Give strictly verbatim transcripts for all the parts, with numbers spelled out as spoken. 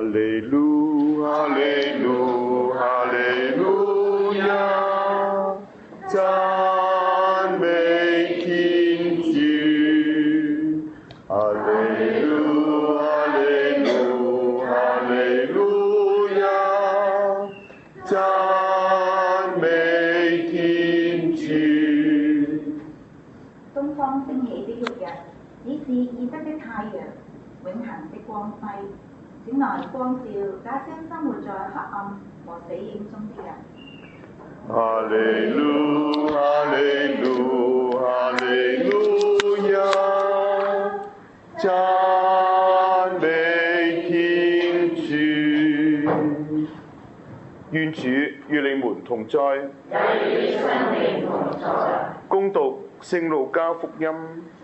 哈利路，哈利路，哈利路亞，讚美天主。哈利路，哈利路，哈利路亞，讚美天主。 東方升起的旭日，已是義德的太陽，永恆的光輝，請來光照那些生活在黑暗和死影中的人。 哈利路，哈利路，哈利路亞，讚美天主。願主與你們同在， 也與生命同在。 恭讀聖路加福音。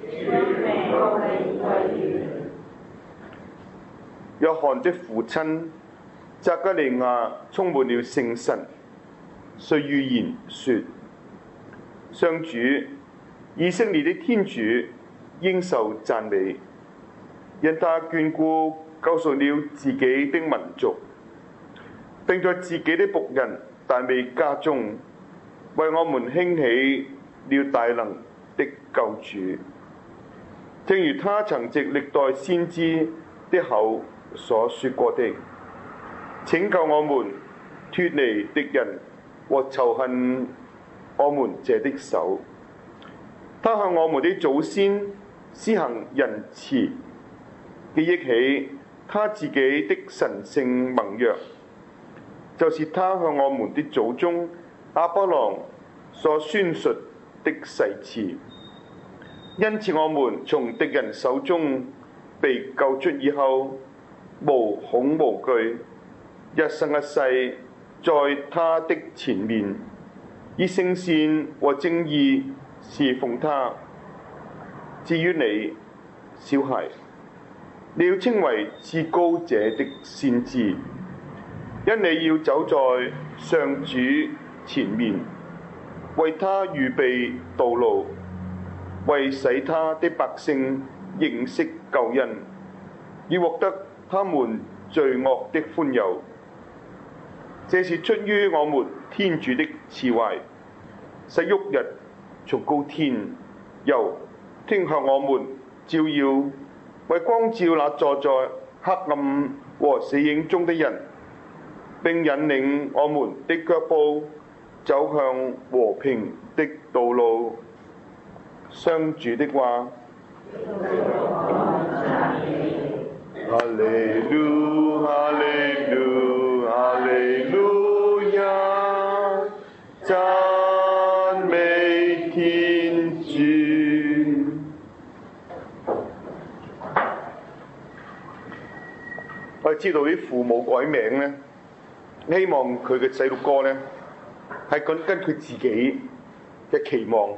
約翰的父親匝加利亞充滿了聖神，遂預言說：上主，以色列的天主應受讚美，因他眷顧救贖了自己的民族，並在自己的僕人大衛家中為我們興起了大能的救主，正如他曾藉歷代先知的口所說過的，拯救我們脫離敵人和仇恨我們者的手。他向我們的祖先施行仁慈，記憶起他自己的神聖盟約，就是他向我們的祖宗亞伯郎所宣述的誓詞。因此我們從敵人手中被救出以後，無恐無懼，一生一世在他的前面，以聖善和正義侍奉他。至於你，小孩，你要稱為至高者的先知，因你要走在上主前面，為他預備道路，為使他的百姓認識救恩，以獲得他們罪惡的寬宥。這是出於我們天主的慈懷，使旭日從高天又傾向我們照耀，為光照那坐在黑暗和死影中的人，並引領我們的腳步走向和平的道路。上主的話。哈利路，哈利路，哈利路亞，讚美天主。我知道啲父母改名咧，希望佢嘅細路哥咧係跟跟佢自己嘅期望，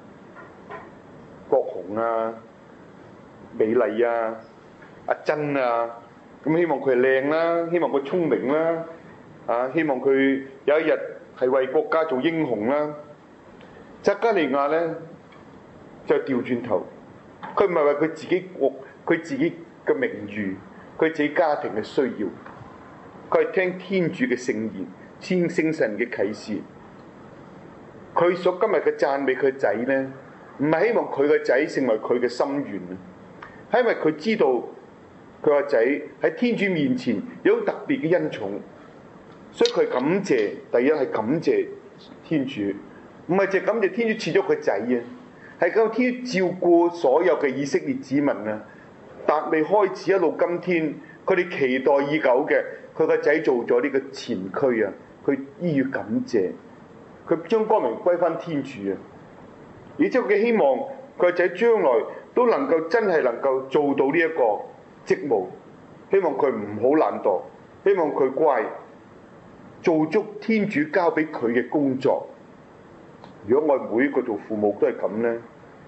國雄啊、美麗啊、阿珍啊，咁希望佢係靚啦，希望佢聰明啦，啊，希望佢有一日係為國家做英雄啦。匝加利亞咧就調轉頭，佢唔係為佢自己國，佢自己嘅名譽，佢自己家庭嘅需要，佢係聽天主嘅聖言，聽聖神嘅啟示。佢所今日嘅讚美佢仔咧，唔係希望佢個仔成為佢嘅心願啊，係因為佢知道佢個仔喺天主面前有特別嘅恩寵，所以佢感謝，第一係感謝天主，唔係淨係感謝天主賜咗佢仔啊，係靠天主照顧所有嘅以色列子民啊。達未開始一路今天，佢哋期待已久嘅，佢個仔做咗呢個前驅啊，佢依於感謝，佢將光明歸翻天主啊。而之後佢希望佢個仔將來都能夠真係能夠做到呢一個職務，希望佢唔好懶惰，希望佢乖，做足天主交俾佢嘅工作。如果我每一個做父母都係咁呢，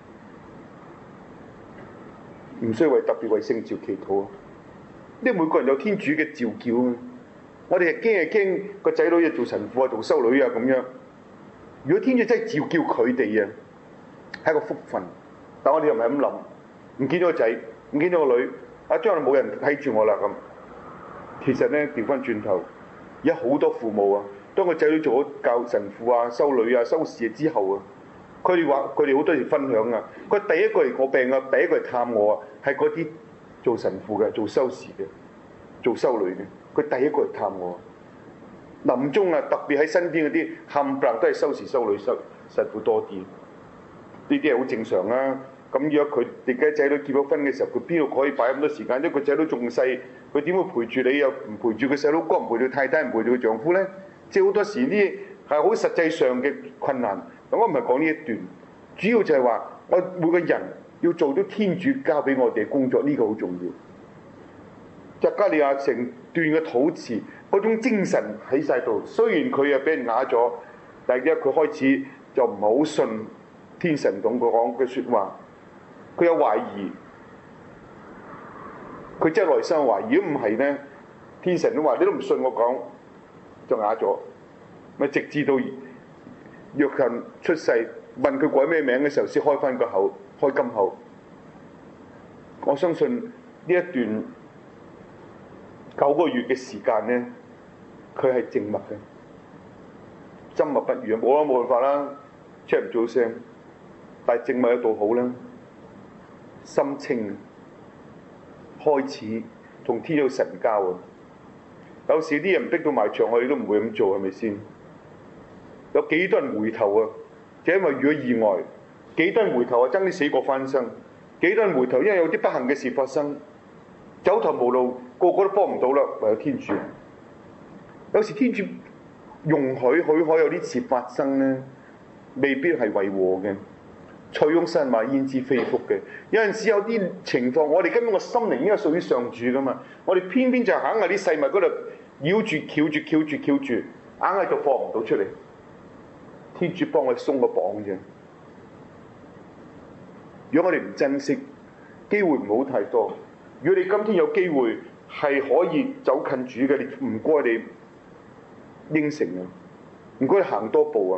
唔需要為特別為聖召祈禱啊！因為每個人有天主嘅召叫啊！我哋係驚係驚個仔女要做神父啊、做修女啊咁樣。如果天主真係召叫佢哋啊，係一個福分。但我哋又唔係咁諗，唔見咗個仔，唔見咗個女，啊將來冇人睇住我啦咁。 其實咧調翻轉頭，而家好多父母啊，當個仔女做咗教神父啊、修女啊、修士之後啊，佢哋話佢哋好多時分享啊，佢第一個嚟我病啊，第一個嚟探我啊，係嗰啲做神父嘅、做修士嘅、做修女嘅，佢第一個嚟探我。臨終啊，特別喺身邊嗰啲冚唪唥都係修士、修女、修神父多啲，呢啲係好正常啊。咁如果佢哋嘅仔女結咗婚嘅時候，佢邊度可以擺咁多時間？因為個仔女仲細，佢點會陪住你又唔陪住佢細佬哥，唔陪住太太，唔陪住佢丈夫呢？即係好多時呢啲係好實際上嘅困難。咁我唔係講呢一段，主要就係話我每個人要做到天主交俾我哋嘅工作，呢、這個好重要。匝加利亞成段嘅禱詞嗰種精神喺晒度，雖然佢又俾人啞咗，但係因為佢開始就唔係好信天神同佢講嘅説話。佢有懷疑，佢真係內心懷疑。如果唔係呢，天神都話你都唔信我講，就啞咗。咪直至到約翰出世，問佢改咩名嘅時候，先開翻個口，開金口。我相信呢一段九個月嘅時間呢，佢係靜默嘅，緘默不語啊！冇啦，冇辦法啦，出唔到聲，但係靜默有道好啦。心清，開始同天主神交啊！有時啲人逼到埋牆，我哋都唔會咁做，係咪先？有幾多人回頭啊？就因為遇咗意外，幾多人回頭啊？爭啲死過翻生，幾多人回頭？因為有啲不幸嘅事發生，走投無路，個個都幫唔到啦，唯有天主。有時天主容許許可有啲事發生呢，未必係為禍嘅。塞翁失馬焉知非福嘅，有陣時有啲情況，我哋根本個心靈應該屬於上主噶嘛，我哋偏偏就行喺啲細物嗰度繞住、翹住、翹住、翹住，硬係就放唔到出嚟。天主幫我哋鬆個綁啫。如果我哋唔珍惜，機會唔好太多。如果你今天有機會係可以走近主嘅，你唔該你應承啊，唔該你行多步啊。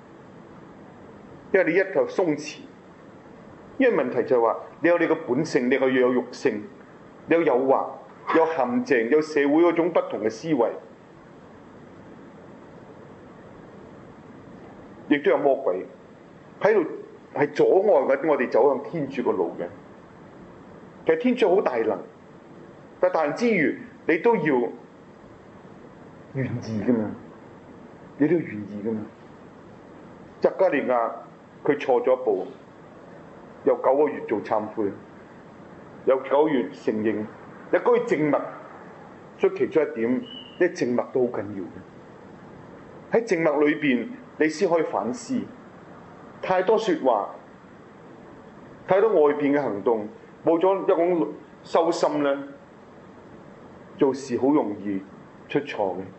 因為你一頭鬆弛，因為問題就係話你有你個本性，你又要有肉性，你有誘惑，有陷阱，有社會嗰種不同嘅思維，亦都有魔鬼喺度係阻礙緊我哋走向天主個路嘅。其實天主好大能，但大能之餘，你都要願意噶嘛，你都要願意噶嘛。匝加利亞佢錯咗一步，有九個月做懺悔，有九個月承認，有九個月靜默。所以其中一點，呢靜默都好緊要嘅。喺靜默裏邊，你先可以反思。太多説話，太多外邊嘅行動，冇咗一種修心咧，做事好容易出錯嘅。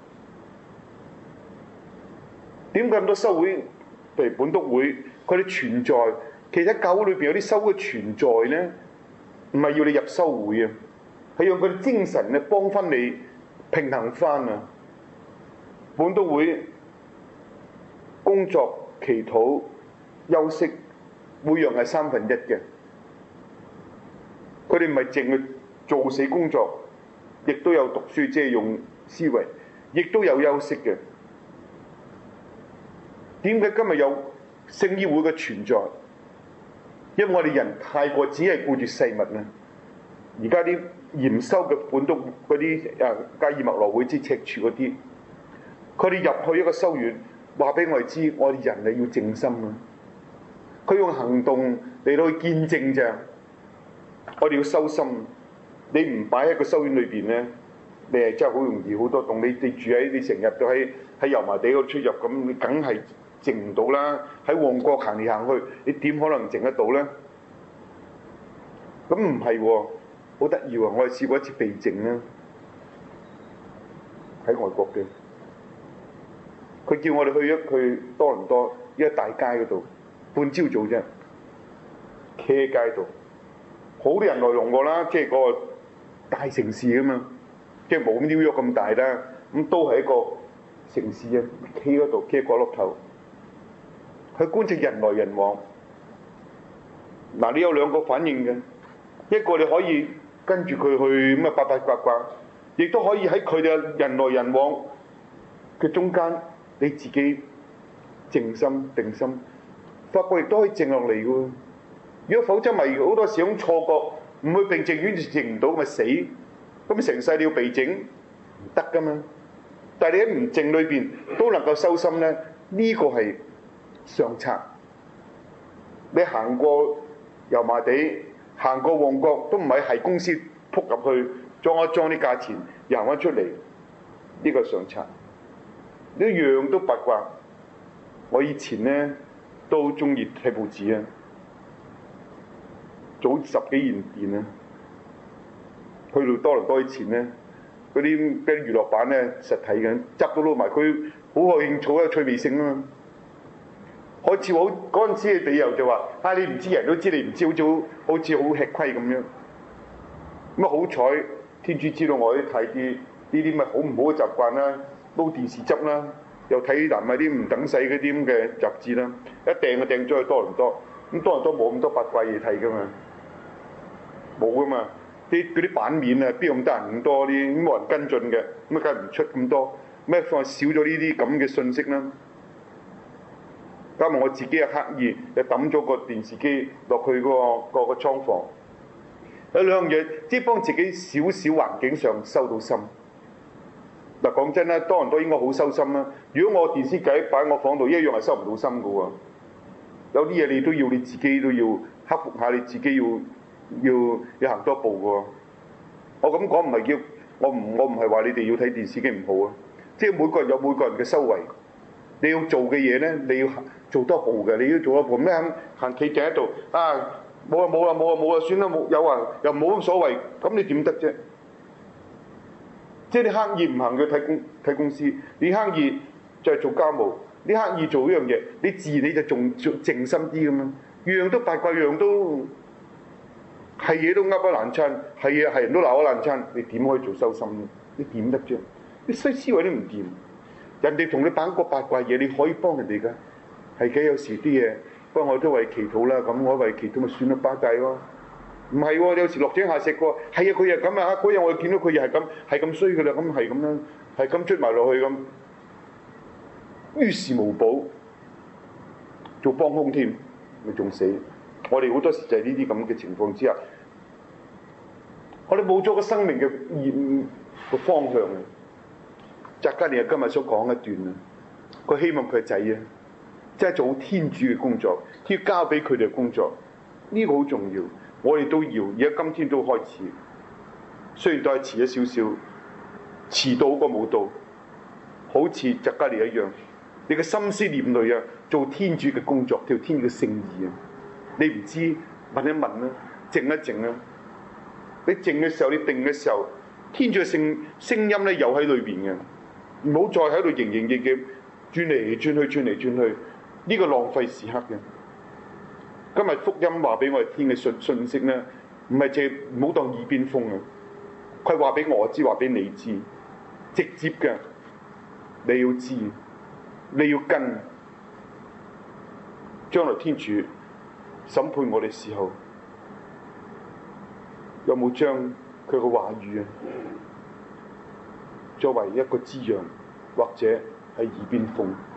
點解咁多修會？譬如本篤會，佢哋存在，其實教會裏邊有啲修會存在呢，唔係要你入修會啊，係用佢哋精神咧幫翻你平衡翻啊。本篤會工作、祈禱、休息，每樣係三分一嘅。佢哋唔係淨係做死工作，亦都有讀書，即係用思維，亦都有休息嘅。點解今日有聖醫會嘅存在？因為我哋人太過只係顧住世物啦。而家啲嚴修嘅本篤嗰啲誒加爾默羅會之赤柱嗰啲，佢哋入去一個修院，話俾我哋知，我哋人係要靜心啊。佢用行動嚟到去見證啫。我哋要修心。你唔擺喺個修院裏邊咧，你係真係好容易好多洞。你你住喺你成日都喺喺油麻地嗰度出入咁，你梗係靜唔到啦。喺旺角行嚟行去，你點可能靜得到咧？咁唔係喎，好得意喎！我哋試過一次避靜啦，喺外國嘅。佢叫我哋去咗去多倫多一個大街嗰度，半朝早啫，企喺街度，好多人來龍過啦，即係嗰個大城市啊嘛，即係冇 New York咁大啦，咁都係一個城市啊，企嗰度企喺角落頭，去觀察人來人往。嗱，你有兩個反應嘅，一個你可以跟住佢去咁啊八八卦卦， 亦都可以喺佢哋人來人往嘅中間，你自己靜心定心，發覺亦都可以靜落嚟嘅喎。如果否則咪好多時種錯覺，唔去病症院就靜唔到，咪死。咁成世你要被整唔得噶嘛？但係你喺唔靜裏邊都能夠收心咧，呢、這個係上策。你行過油麻地，行過旺角，都唔係係公司撲入去裝一裝啲價錢，行翻出嚟，呢、這個上策。呢樣都八卦。我以前咧都中意睇報紙啊，早十幾年前啊，去到多倫多以前咧，嗰啲啲娛樂版咧實體嘅，執到撈埋，佢好有興趣，有趣味性啊嘛。開始好嗰陣時嘅理由就話：啊，你唔知人都知，你唔知好似好似好吃虧咁樣。咁啊好彩，天主知道我啲睇啲呢啲咪好唔好嘅習慣啦，撈電視執啦。又睇嗱咪啲唔等使嗰啲咁嘅雜誌啦，一訂就訂咗去多倫多，咁多倫多冇咁多八卦嘢睇噶嘛，冇噶嘛，啲嗰啲版面啊，邊有咁得人咁多啲，咁冇人跟進嘅，咁啊梗係唔出咁多，咩放少咗呢啲咁嘅信息啦。加埋我自己又刻意又抌咗個電視機落去嗰個個個倉房，有兩樣嘢，即係幫自己少少環境上收到心。嗱，講真啦，多倫多應該好收心啦。如果我電視機擺喺我房度，一樣係收唔到心嘅喎。有啲嘢你都要你自己都要克服下，你自己要要要行多步嘅喎。我咁講唔係叫我唔我唔係話你哋要睇電視機唔好啊。即係每個人有每個人嘅修為，你要做嘅嘢咧，你要做多步嘅，你要做多步咩？行企定喺度啊，冇啊冇啊冇啊冇啊，算啦冇有啊，又冇乜所謂，咁你點得啫？即係你刻意唔行去睇公睇公司，你刻意就係做家務，你刻意做呢樣嘢，你自然你就仲靜心啲咁樣，樣都八卦，樣都係嘢都噏一爛餐，係嘢係人都鬧一爛餐，你點可以做修心呢？你點得啫？你衰思維都唔掂，人哋同你講個八卦嘢，你可以幫人哋㗎，係嘅。有時啲嘢，不過我都為祈禱啦，咁我為祈禱咪算啦，巴閉咯。唔係喎，你有時落井下石喎，係啊，佢又咁啊，嗰日我見到佢又係咁，係咁衰㗎啦，咁係咁啦，係咁出埋落去咁，於事無補，做幫兇添，咪仲死。我哋好多時就係呢啲咁嘅情況之下，我哋冇咗個生命嘅意個方向啊！扎加利亞今日所講一段啊，佢希望佢個仔啊，即係做天主嘅工作，要交俾佢哋嘅工作，呢、這個好重要。我哋都要，而家今天都開始，雖然都係遲咗少少，遲到過冇到，好似扎加利一樣，你嘅心思念慮啊，做天主嘅工作，條天主嘅聖意啊，你唔知問一問啦，靜一靜啦，你靜嘅時候，你定嘅時候，天主嘅聲聲音咧又喺裏邊嘅，唔好再喺度營營役役轉嚟轉去，轉嚟轉去，呢、這個浪費時刻嘅。今日福音話俾我哋聽嘅信信息咧，唔係淨係唔好當耳邊風啊！佢話俾我知，話俾你知，直接嘅，你要知，你要跟。將來天主審判我哋時候，有冇將佢嘅話語啊，作為一個滋養，或者係耳邊風？